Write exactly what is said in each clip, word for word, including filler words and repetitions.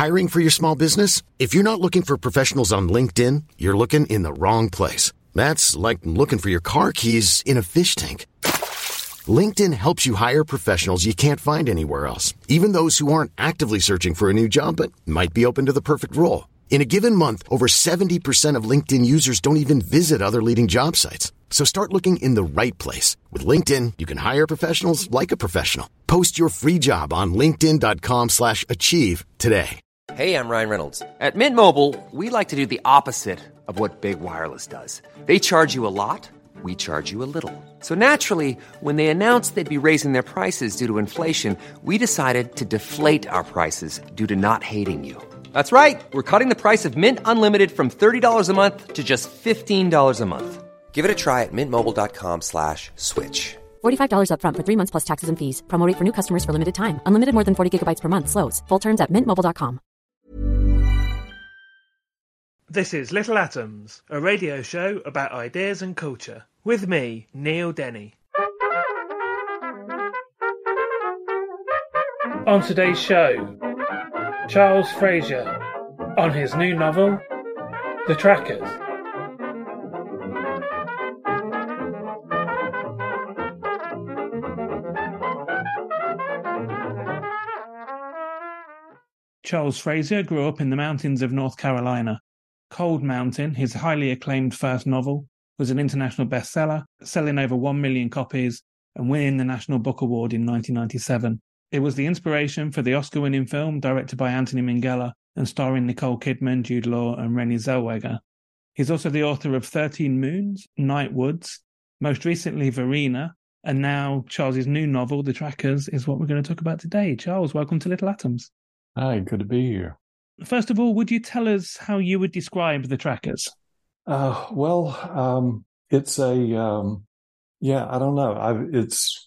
Hiring for your small business? If you're not looking for professionals on LinkedIn, you're looking in the wrong place. That's like looking for your car keys in a fish tank. LinkedIn helps you hire professionals you can't find anywhere else, even those who aren't actively searching for a new job but might be open to the perfect role. In a given month, over seventy percent of LinkedIn users don't even visit other leading job sites. So start looking in the right place. With LinkedIn, you can hire professionals like a professional. Post your free job on linkedin.com slash achieve today. Hey, I'm Ryan Reynolds. At Mint Mobile, we like to do the opposite of what Big Wireless does. They charge you a lot, we charge you a little. So naturally, when they announced they'd be raising their prices due to inflation, we decided to deflate our prices due to not hating you. That's right. We're cutting the price of Mint Unlimited from thirty dollars a month to just fifteen dollars a month. Give it a try at mintmobile.com slash switch. forty-five dollars up front for three months plus taxes and fees. Promo rate for new customers for limited time. Unlimited more than forty gigabytes per month. Slows full terms at mint mobile dot com. This is Little Atoms, a radio show about ideas and culture. With me, Neil Denny. On today's show, Charles Frazier on his new novel, The Trackers. Charles Frazier grew up in the mountains of North Carolina. Cold Mountain, his highly acclaimed first novel, was an international bestseller, selling over one million copies and winning the National Book Award in nineteen ninety-seven. It was the inspiration for the Oscar-winning film directed by Anthony Minghella and starring Nicole Kidman, Jude Law and Renée Zellweger. He's also the author of thirteen Moons, Night Woods, most recently Verena, and now Charles's new novel, The Trackers, is what we're going to talk about today. Charles, welcome to Little Atoms. Hi, good to be here. First of all, would you tell us how you would describe The Trackers? Uh, well, um, it's a, um, yeah, I don't know. I, it's,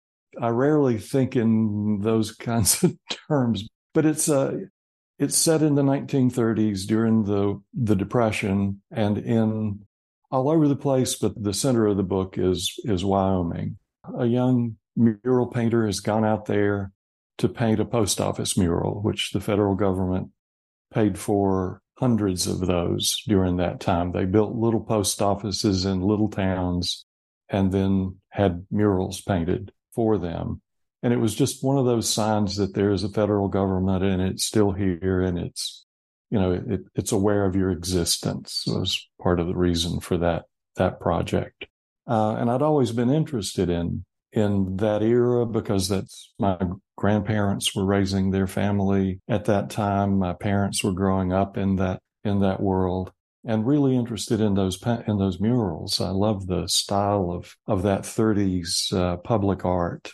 I rarely think in those kinds of terms, but it's, uh, it's set in the nineteen thirties during the, the Depression and in all over the place, but the center of the book is, is Wyoming. A young mural painter has gone out there to paint a post office mural, which the federal government paid for hundreds of those during that time. They built little post offices in little towns and then had murals painted for them. And it was just one of those signs that there is a federal government and it's still here and it's, you know, it, it's aware of your existence. It was part of the reason for that, that project. Uh, and I'd always been interested in, in that era because that's my grandparents were raising their family at that time. My parents were growing up in that, in that world and really interested in those, in those murals. I love the style of, of that thirties, uh, public art.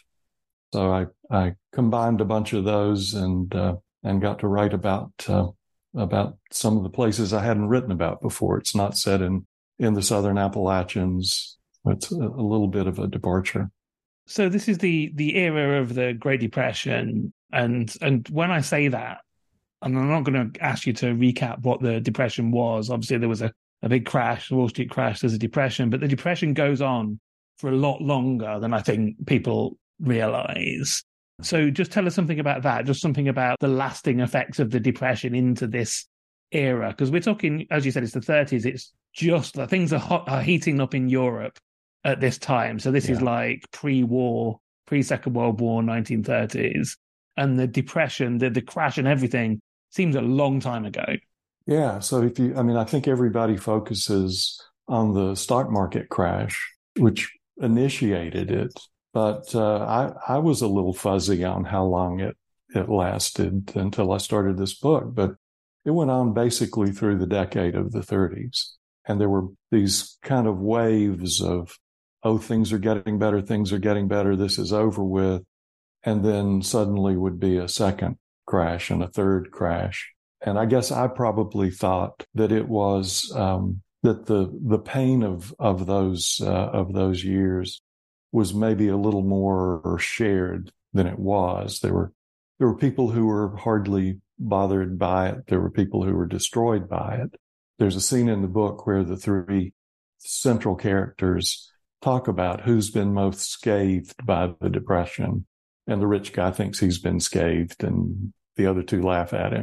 So I, I combined a bunch of those and, uh, and got to write about, uh, about some of the places I hadn't written about before. It's not set in, in the Southern Appalachians. It's a, a little bit of a departure. So this is the the era of the Great Depression, and and when I say that, and I'm not going to ask you to recap what the Depression was. Obviously, there was a, a big crash, the Wall Street crash, there's a depression, but the Depression goes on for a lot longer than I think people realize. So just tell us something about that, just something about the lasting effects of the Depression into this era, because we're talking, as you said, it's the thirties. It's just that things are, hot, are heating up in Europe at this time. So this yeah. is like pre-war, pre-Second World War, nineteen thirties. And the Depression, the, the crash and everything seems a long time ago. Yeah. So if you, I mean, I think everybody focuses on the stock market crash, which initiated it. But uh, I, I was a little fuzzy on how long it, it lasted until I started this book. But it went on basically through the decade of the thirties. And there were these kind of waves of, oh, things are getting better, things are getting better, this is over with. And then suddenly would be a second crash and a third crash. And I guess I probably thought that it was, um, that the, the pain of, of those, uh, of those years was maybe a little more shared than it was. There were, there were people who were hardly bothered by it. There were people who were destroyed by it. There's a scene in the book where the three central characters talk about who's been most scathed by the Depression. And the rich guy thinks he's been scathed and the other two laugh at him.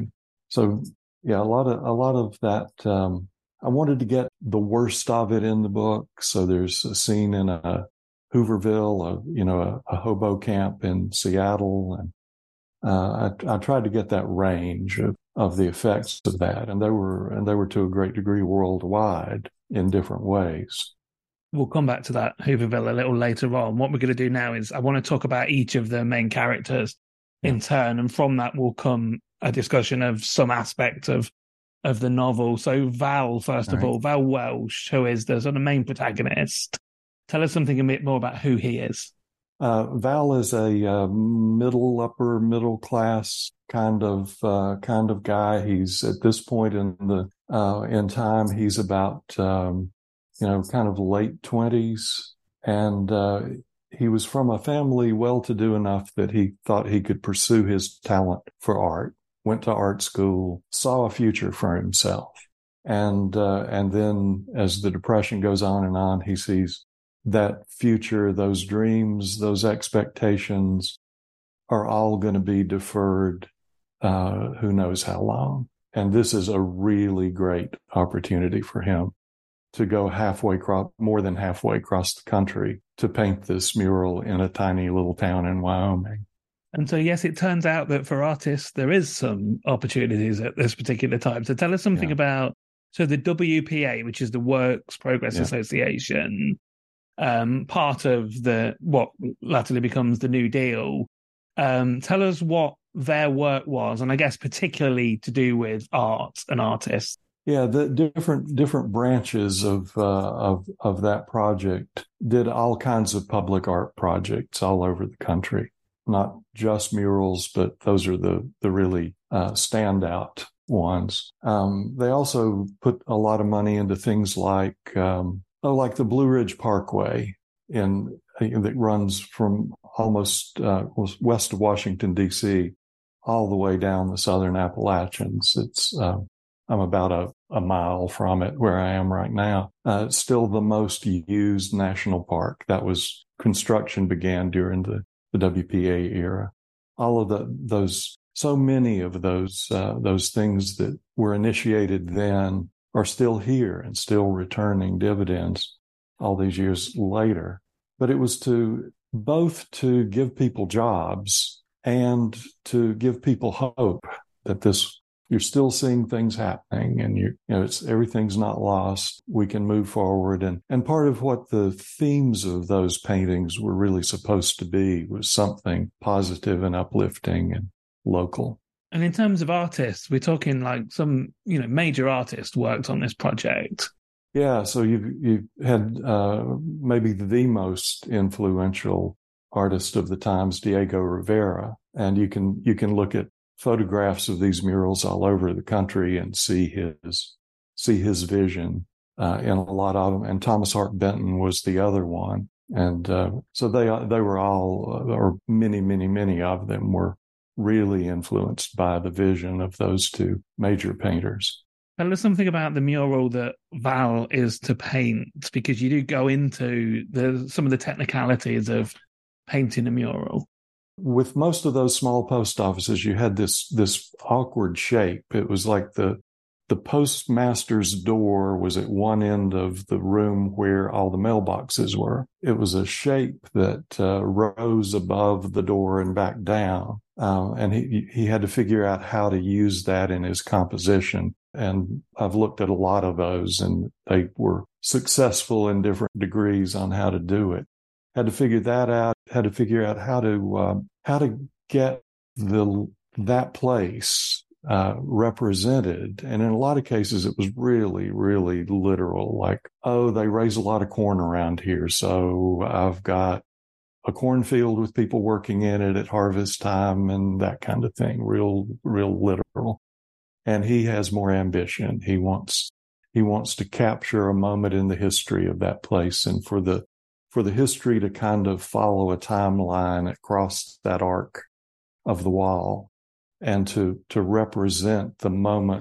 so yeah, a lot of a lot of that. Um, I wanted to get the worst of it in the book. So there's a scene in a Hooverville, a, you know, a, a hobo camp in Seattle, and uh, I, I tried to get that range of, of the effects of that, and they were and they were to a great degree worldwide in different ways. We'll come back to that Hooverville a little later on. What we're going to do now is I want to talk about each of the main characters yeah. in turn, and from that will come a discussion of some aspect of of the novel. So Val, first all of right. all, Val Welsh, who is the sort of main protagonist. Tell us something a bit more about who he is. Uh, Val is a uh, middle, upper middle class kind of uh, kind of guy. He's at this point in the uh, in time, he's about um, you know kind of late twenties, and uh, he was from a family well-to-do enough that he thought he could pursue his talent for art. Went to art school, saw a future for himself, and uh, and then as the Depression goes on and on, he sees that future, those dreams, those expectations are all going to be deferred, uh, who knows how long. And this is a really great opportunity for him to go halfway across, more than halfway across the country to paint this mural in a tiny little town in Wyoming. And so, yes, it turns out that for artists, there is some opportunities at this particular time. So tell us something yeah. about, so the W P A, which is the Works Progress yeah. Association, um, part of the what latterly becomes the New Deal. Um, tell us what their work was, and I guess particularly to do with art and artists. Yeah, the different different branches of uh, of of that project did all kinds of public art projects all over the country. Not just murals, but those are the the really uh, standout ones. Um, they also put a lot of money into things like um, oh, like the Blue Ridge Parkway in that runs from almost uh, west of Washington D C all the way down the Southern Appalachians. It's uh, I'm about a, a mile from it where I am right now. Uh, it's still the most used national park. That was construction began during the the W P A era. All of the, those, so many of those, uh, those things that were initiated then are still here and still returning dividends all these years later. But it was to both to give people jobs and to give people hope that this, you're still seeing things happening, and you, you know, it's everything's not lost. We can move forward. And, and part of what the themes of those paintings were really supposed to be was something positive and uplifting and local. And in terms of artists, we're talking like some, you know, major artists worked on this project. Yeah. So you've, you've had, uh, maybe the most influential artist of the times, Diego Rivera. And you can, you can look at photographs of these murals all over the country and see his see his vision uh, in a lot of them. And Thomas Hart Benton was the other one. And uh, so they they were all, uh, or many, many, many of them were really influenced by the vision of those two major painters. Tell us something about the mural that Val is to paint, because you do go into the some of the technicalities of painting a mural. With most of those small post offices, you had this this awkward shape. It was like the the postmaster's door was at one end of the room where all the mailboxes were. It was a shape that uh, rose above the door and back down. Uh, and he he had to figure out how to use that in his composition. And I've looked at a lot of those, and they were successful in different degrees on how to do it. Had to figure that out. Had to figure out how to uh, how to get the that place uh, represented, and in a lot of cases, it was really, really literal. Like, oh, they raise a lot of corn around here, so I've got a cornfield with people working in it at harvest time, and that kind of thing. Real, real literal. And he has more ambition. He wants he wants to capture a moment in the history of that place, and for the for the history to kind of follow a timeline across that arc of the wall, and to, to represent the moment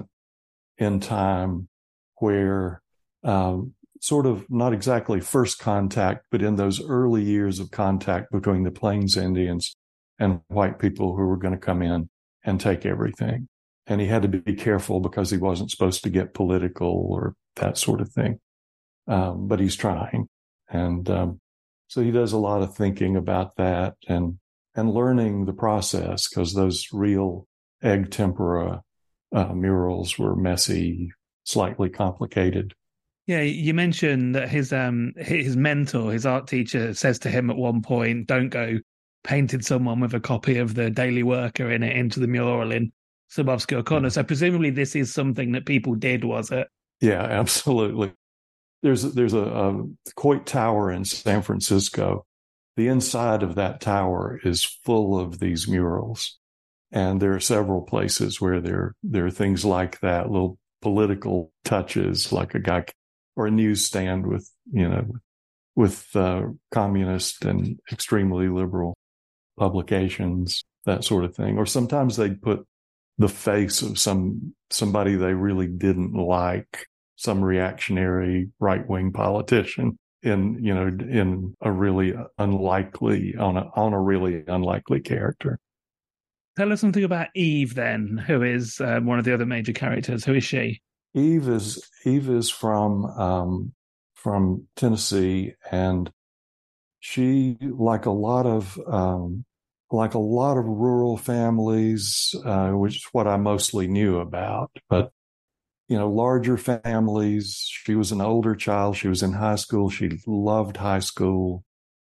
in time where, um, sort of not exactly first contact, but in those early years of contact between the Plains Indians and white people who were going to come in and take everything. and he had to be careful because he wasn't supposed to get political or that sort of thing. Um, but he's trying. And um, so he does a lot of thinking about that and and learning the process, because those real egg tempera uh, murals were messy, slightly complicated. Yeah, you mentioned that his um his mentor, his art teacher, says to him at one point, "Don't go painting someone with a copy of the Daily Worker in it into the mural in some obscure corner." So presumably this is something that people did, was it? Yeah, absolutely. There's there's a, a Coit Tower in San Francisco. The inside of that tower is full of these murals, and there are several places where there there are things like that, little political touches, like a guy or a newsstand with you know with uh, communist and extremely liberal publications, that sort of thing. Or sometimes they'd put the face of some somebody they really didn't like, some reactionary right-wing politician, in you know in a really unlikely on a on a really unlikely character. Tell us something about Eve then, who is uh, one of the other major characters. Who is she? Eve is Eve is from um, from Tennessee, and she, like a lot of um, like a lot of rural families, uh, which is what I mostly knew about, but you know, larger families. She was an older child. She was in high school. She loved high school.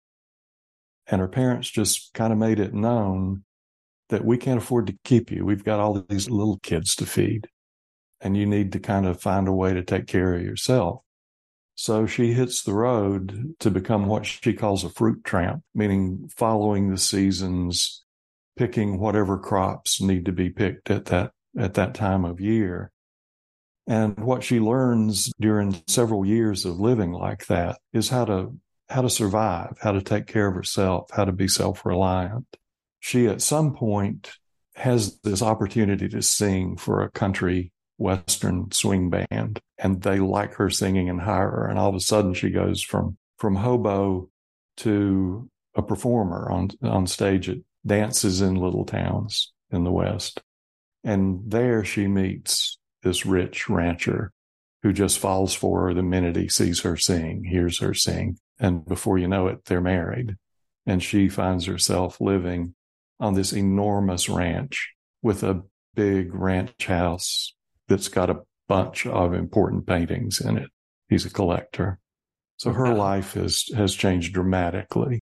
And her parents just kind of made it known that we can't afford to keep you. We've got all these little kids to feed, and you need to kind of find a way to take care of yourself. So she hits the road to become what she calls a fruit tramp, meaning following the seasons, picking whatever crops need to be picked at that at that time of year. And what she learns during several years of living like that is how to how to survive, how to take care of herself, how to be self-reliant. She, at some point, has this opportunity to sing for a country Western swing band, and they like her singing and hire her. And all of a sudden, she goes from from hobo to a performer on on stage at dances in little towns in the West. And there she meets this rich rancher who just falls for her the minute he sees her sing, hears her sing. And before you know it, they're married. And she finds herself living on this enormous ranch with a big ranch house that's got a bunch of important paintings in it. He's a collector. So her Wow. life has, has changed dramatically.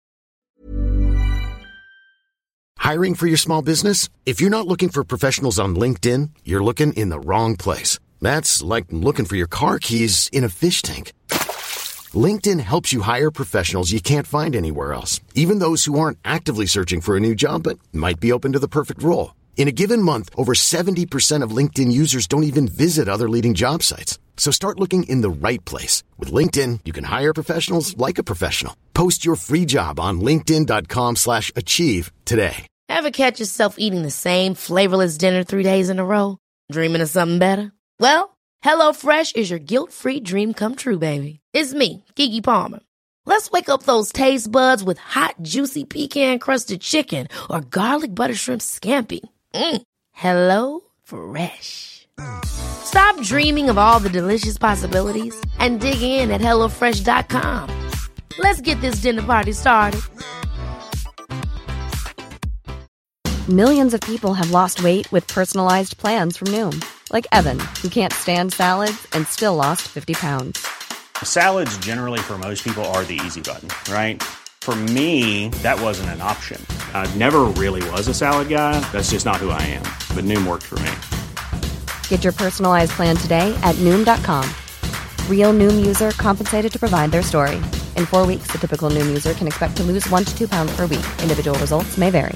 Hiring for your small business? If you're not looking for professionals on LinkedIn, you're looking in the wrong place. That's like looking for your car keys in a fish tank. LinkedIn helps you hire professionals you can't find anywhere else, even those who aren't actively searching for a new job but might be open to the perfect role. In a given month, over seventy percent of LinkedIn users don't even visit other leading job sites. So start looking in the right place. With LinkedIn, you can hire professionals like a professional. Post your free job on linkedin.com slash achieve today. Ever catch yourself eating the same flavorless dinner three days in a row? Dreaming of something better? Well, HelloFresh is your guilt-free dream come true, baby. It's me, Keke Palmer. Let's wake up those taste buds with hot, juicy pecan-crusted chicken or garlic butter shrimp scampi. Mm. Hello Fresh. Stop dreaming of all the delicious possibilities and dig in at hello fresh dot com. Let's get this dinner party started. Millions of people have lost weight with personalized plans from Noom. Like Evan, who can't stand salads and still lost fifty pounds. Salads generally for most people are the easy button, right? For me, that wasn't an option. I never really was a salad guy. That's just not who I am. But Noom worked for me. Get your personalized plan today at Noom dot com. Real Noom user compensated to provide their story. In four weeks, the typical Noom user can expect to lose one to two pounds per week. Individual results may vary.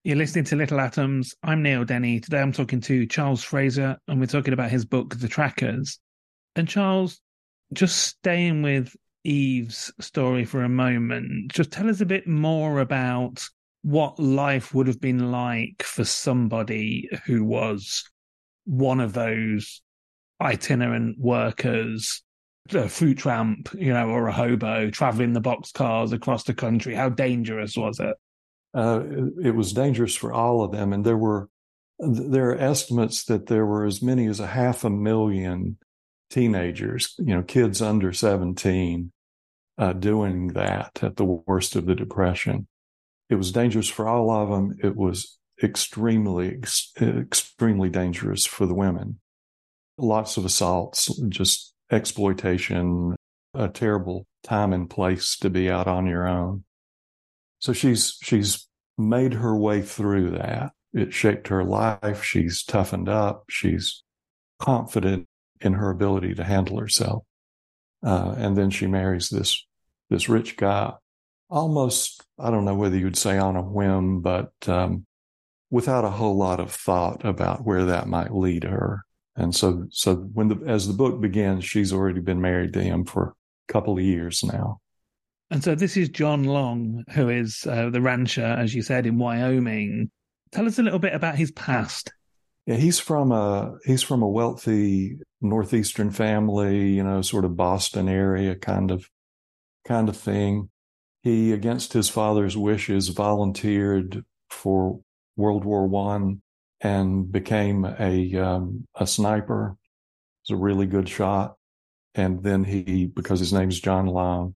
You're listening to Little Atoms. I'm Neil Denny. Today I'm talking to Charles Fraser, and we're talking about his book, The Trackers. And Charles, just staying with Eve's story for a moment, just tell us a bit more about what life would have been like for somebody who was one of those itinerant workers, a fruit tramp, you know, or a hobo traveling the boxcars across the country. How dangerous was it? Uh, it, it was dangerous for all of them. And there were, there are estimates that there were as many as a half a million teenagers, you know, kids under seventeen, uh, doing that at the worst of the Depression. It was dangerous for all of them. It was extremely, ex- extremely dangerous for the women. Lots of assaults, just exploitation, a terrible time and place to be out on your own. So she's she's made her way through that. It shaped her life. She's toughened up. She's confident in her ability to handle herself. Uh, and then she marries this this rich guy, almost, I don't know whether you'd say on a whim, but um, without a whole lot of thought about where that might lead her. And so so when the, as the book begins, she's already been married to him for a couple of years now. And so this is John Long, who is uh, the rancher, as you said, in Wyoming. Tell us a little bit about his past. Yeah, he's from a he's from a wealthy northeastern family, you know, sort of Boston area kind of kind of thing. He, against his father's wishes, volunteered for World War One and became a um, a sniper. He was a really good shot. And then he, because his name's John Long,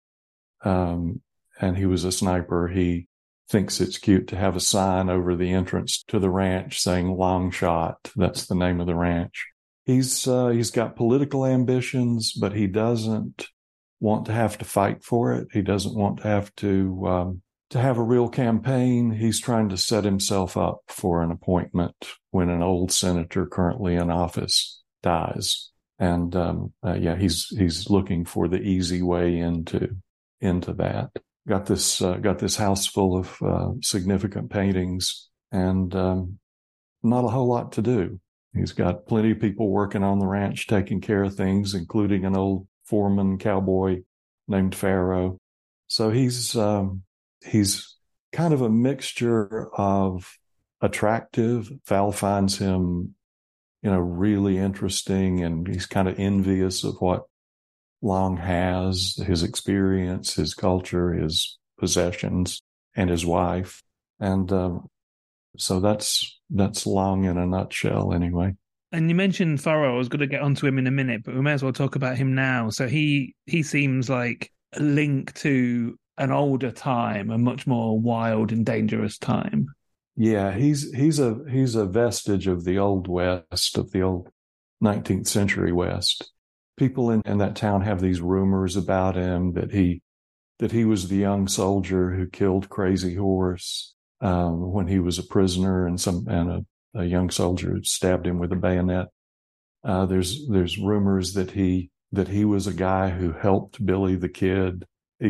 um, and he was a sniper, he thinks it's cute to have a sign over the entrance to the ranch saying "Long Shot." That's the name of the ranch. He's uh, he's got political ambitions, but he doesn't want to have to fight for it. He doesn't want to have to um, to have a real campaign. He's trying to set himself up for an appointment when an old senator currently in office dies. And um, uh, yeah, he's he's looking for the easy way into into that. Got this uh, got this house full of uh, significant paintings, and um, not a whole lot to do. He's got plenty of people working on the ranch, taking care of things, including an old foreman cowboy named Pharaoh. So he's um, he's kind of a mixture of attractive. Val finds him, you know, really interesting, and he's kind of envious of what Long has, his experience, his culture, his possessions, and his wife. And um, so that's that's Long in a nutshell, anyway. And you mentioned Pharaoh. I was going to get onto him in a minute, but we may as well talk about him now. So he he seems like a link to an older time, a much more wild and dangerous time. Yeah, he's he's a he's a vestige of the old West, of the old nineteenth century West. People in, in that town have these rumors about him that he that he was the young soldier who killed Crazy Horse um, when he was a prisoner, and some and a, a young soldier stabbed him with a bayonet. Uh, there's there's rumors that he that he was a guy who helped Billy the Kid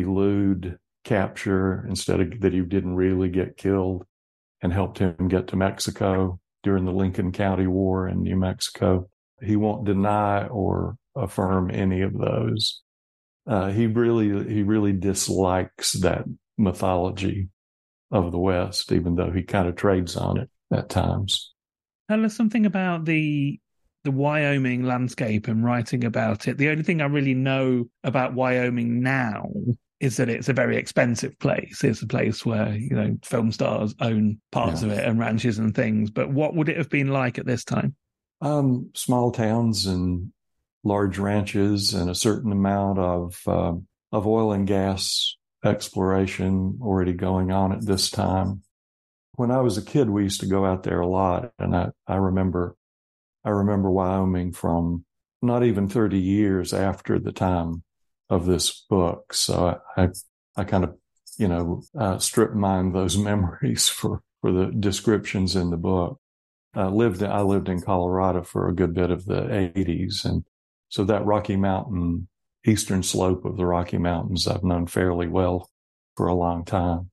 elude capture instead of that he didn't really get killed, and helped him get to Mexico during the Lincoln County War in New Mexico. He won't deny or affirm any of those. Uh, he really, he really dislikes that mythology of the West, even though he kind of trades on it at times. Tell us something about the the Wyoming landscape and writing about it. The only thing I really know about Wyoming now is that it's a very expensive place. It's a place where, you know, film stars own parts yeah. of it and ranches and things. But what would it have been like at this time? Um, small towns and large ranches, and a certain amount of uh, of oil and gas exploration already going on at this time. When I was a kid, we used to go out there a lot, and I, I remember I remember Wyoming from not even thirty years after the time of this book. So I I, I kind of you know uh, strip mine those memories for for the descriptions in the book. I lived I lived in Colorado for a good bit of the eighties, and so that Rocky Mountain, eastern slope of the Rocky Mountains, I've known fairly well for a long time.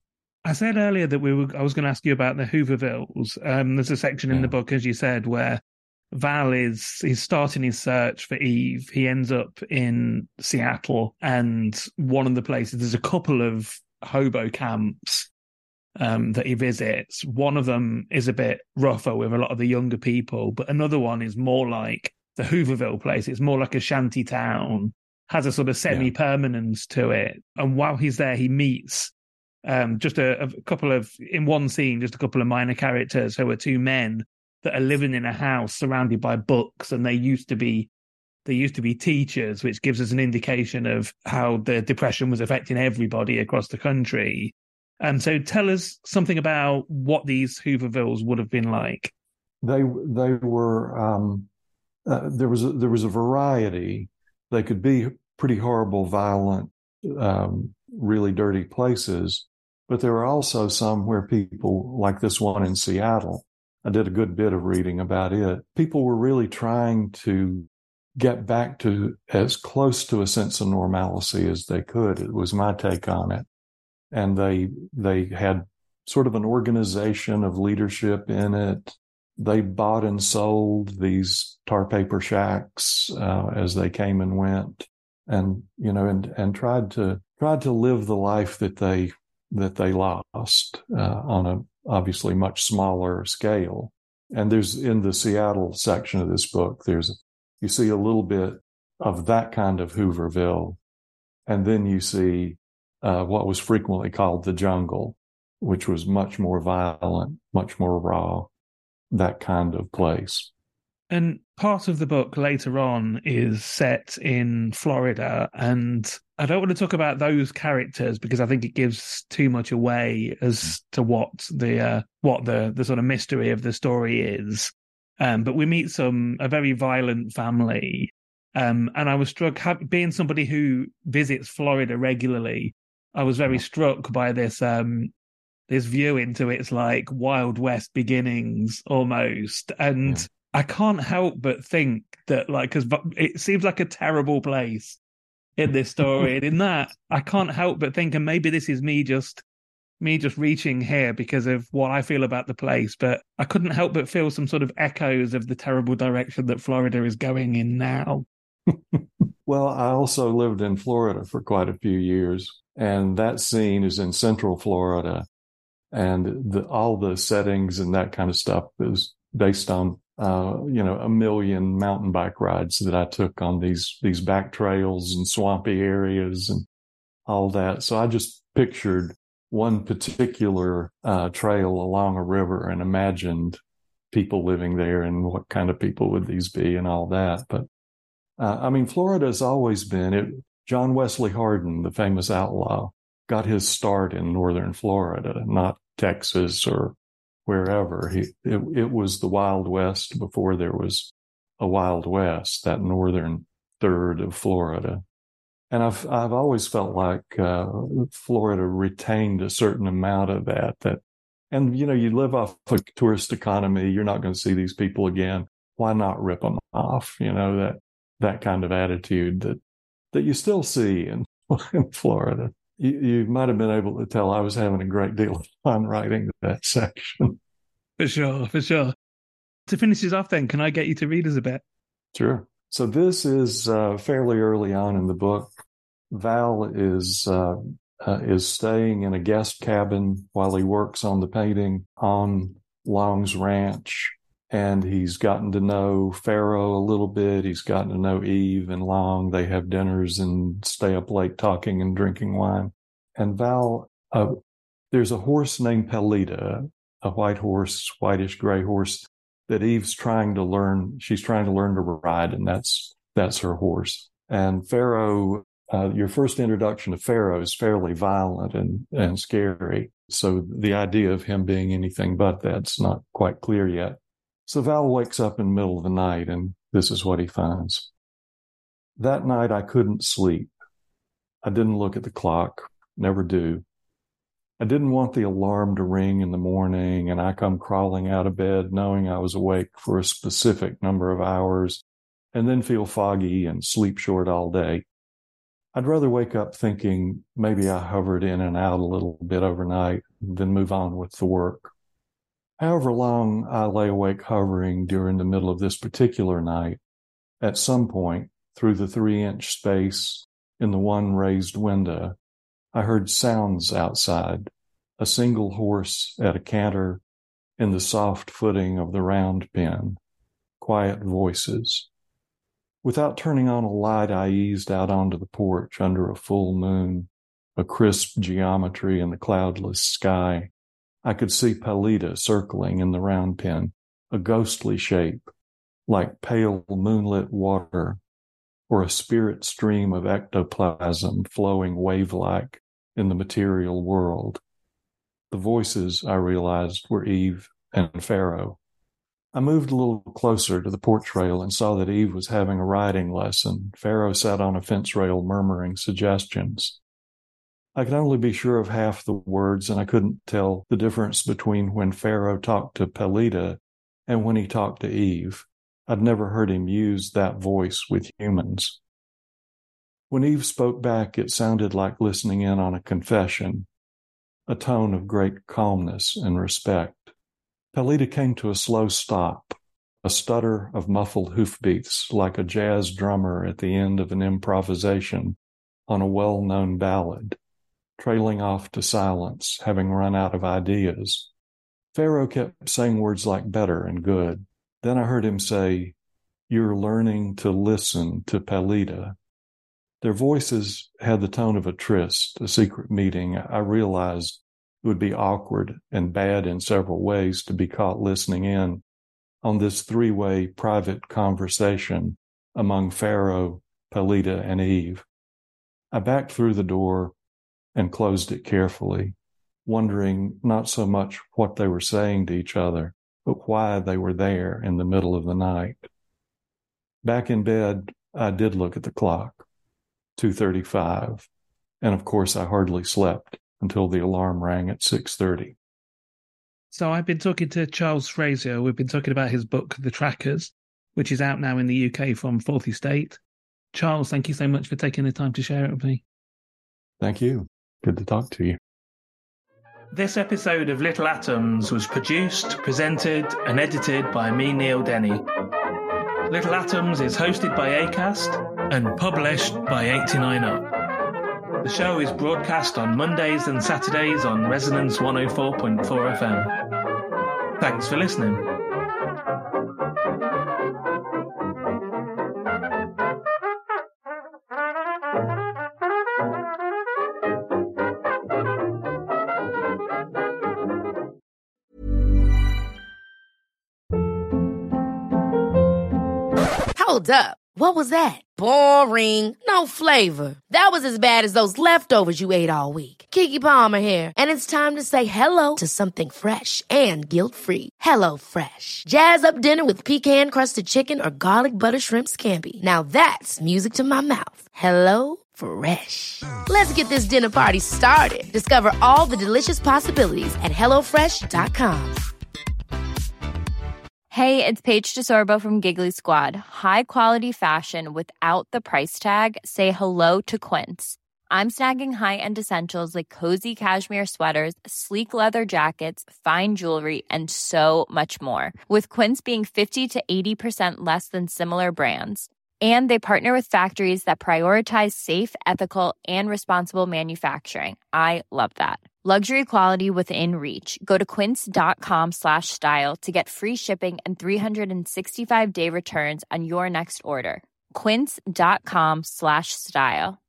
I said earlier that we were. I was going to ask you about the Hoovervilles. Um, there's a section in Yeah. the book, as you said, where Val is he's starting his search for Eve. He ends up in Seattle, and one of the places there's a couple of hobo camps um, that he visits. One of them is a bit rougher with a lot of the younger people, but another one is more like the Hooverville place. It's more like a shanty town, has a sort of semi-permanence to it. And while he's there, he meets um, just a, a couple of, in one scene, just a couple of minor characters who are two men that are living in a house surrounded by books, and they used to be they used to be teachers, which gives us an indication of how the Depression was affecting everybody across the country. And so tell us something about what these Hoovervilles would have been like. They they were um, uh, there was a, there was a variety. They could be pretty horrible, violent, um, really dirty places, but there were also some where people, like this one in Seattle, I did a good bit of reading about it. People were really trying to get back to as close to a sense of normalcy as they could. It was my take on it. And they they had sort of an organization of leadership in it. They bought and sold these tar paper shacks uh, as they came and went, and you know, and and tried to tried to live the life that they that they lost uh, on a obviously much smaller scale. And there's in the Seattle section of this book, there's you see a little bit of that kind of Hooverville, and then you see uh, what was frequently called the jungle, which was much more violent, much more raw, that kind of place. And part of the book later on is set in Florida, and I don't want to talk about those characters because I think it gives too much away as to what the uh, what the the sort of mystery of the story is. Um, but we meet some a very violent family, um, and I was struck being somebody who visits Florida regularly. I was very struck by this um, this view into its like Wild West beginnings almost, and. Yeah. I can't help but think that, like, because it seems like a terrible place in this story, and in that, I can't help but think, and maybe this is me just me just reaching here because of what I feel about the place, but I couldn't help but feel some sort of echoes of the terrible direction that Florida is going in now. Well, I also lived in Florida for quite a few years, and that scene is in Central Florida, and the, all the settings and that kind of stuff is based on Uh, you know, a million mountain bike rides that I took on these these back trails and swampy areas and all that. So I just pictured one particular uh, trail along a river and imagined people living there and what kind of people would these be and all that. But uh, I mean, Florida has always been it. John Wesley Hardin, the famous outlaw, got his start in northern Florida, not Texas or wherever. He, it, it was the Wild West before there was a Wild West, that northern third of Florida. And I've I've always felt like uh, Florida retained a certain amount of that. That, and you know, you live off a tourist economy. You're not going to see these people again. Why not rip them off? You know, that that kind of attitude that that you still see in, in Florida. You, you might have been able to tell I was having a great deal of fun writing that section. For sure, for sure. To finish this off then, can I get you to read us a bit? Sure. So this is uh, fairly early on in the book. Val is uh, uh, is staying in a guest cabin while he works on the painting on Long's ranch. And he's gotten to know Pharaoh a little bit. He's gotten to know Eve and Long. They have dinners and stay up late talking and drinking wine. And Val, uh, there's a horse named Pelita, a white horse, whitish gray horse that Eve's trying to learn. She's trying to learn to ride, and that's that's her horse. And Pharaoh, uh, your first introduction to Pharaoh is fairly violent and, and scary. So the idea of him being anything but that's not quite clear yet. So Val wakes up in the middle of the night, and this is what he finds. That night, I couldn't sleep. I didn't look at the clock, never do. I didn't want the alarm to ring in the morning, and I come crawling out of bed knowing I was awake for a specific number of hours and then feel foggy and sleep short all day. I'd rather wake up thinking maybe I hovered in and out a little bit overnight then move on with the work. However long I lay awake hovering during the middle of this particular night, at some point through the three-inch space in the one raised window, I heard sounds outside, a single horse at a canter in the soft footing of the round pen, quiet voices. Without turning on a light, I eased out onto the porch under a full moon, a crisp geometry in the cloudless sky. I could see Pelita circling in the round pen, a ghostly shape, like pale moonlit water, or a spirit stream of ectoplasm flowing wave-like in the material world. The voices, I realized, were Eve and Pharaoh. I moved a little closer to the porch rail and saw that Eve was having a riding lesson. Pharaoh sat on a fence rail murmuring suggestions. I could only be sure of half the words, and I couldn't tell the difference between when Pharaoh talked to Pelita and when he talked to Eve. I'd never heard him use that voice with humans. When Eve spoke back, it sounded like listening in on a confession, a tone of great calmness and respect. Pelita came to a slow stop, a stutter of muffled hoofbeats like a jazz drummer at the end of an improvisation on a well-known ballad, trailing off to silence, having run out of ideas. Pharaoh kept saying words like better and good. Then I heard him say, "You're learning to listen to Pelita." Their voices had the tone of a tryst, a secret meeting. I realized it would be awkward and bad in several ways to be caught listening in on this three-way private conversation among Pharaoh, Pelita, and Eve. I backed through the door and closed it carefully, wondering not so much what they were saying to each other, but why they were there in the middle of the night. Back in bed, I did look at the clock, two thirty-five, and of course I hardly slept until the alarm rang at six thirty. So I've been talking to Charles Frazier. We've been talking about his book, The Trackers, which is out now in the U K from Fourth Estate. Charles, thank you so much for taking the time to share it with me. Thank you. Good to talk to you. This episode of Little Atoms was produced, presented, and edited by me, Neil Denny. Little Atoms is hosted by Acast and published by eighty-nine up. The show is broadcast on Mondays and Saturdays on Resonance one oh four point four F M. Thanks for listening. Hold up. What was that? Boring. No flavor. That was as bad as those leftovers you ate all week. Keke Palmer here, and it's time to say hello to something fresh and guilt-free. Hello Fresh. Jazz up dinner with pecan-crusted chicken or garlic butter shrimp scampi. Now that's music to my mouth. Hello Fresh. Let's get this dinner party started. Discover all the delicious possibilities at hello fresh dot com. Hey, it's Paige DeSorbo from Giggly Squad. High quality fashion without the price tag. Say hello to Quince. I'm snagging high-end essentials like cozy cashmere sweaters, sleek leather jackets, fine jewelry, and so much more. With Quince being fifty to eighty percent less than similar brands. And they partner with factories that prioritize safe, ethical, and responsible manufacturing. I love that. Luxury quality within reach. Go to quince.com slash style to get free shipping and three sixty-five day returns on your next order. Quince.com slash style.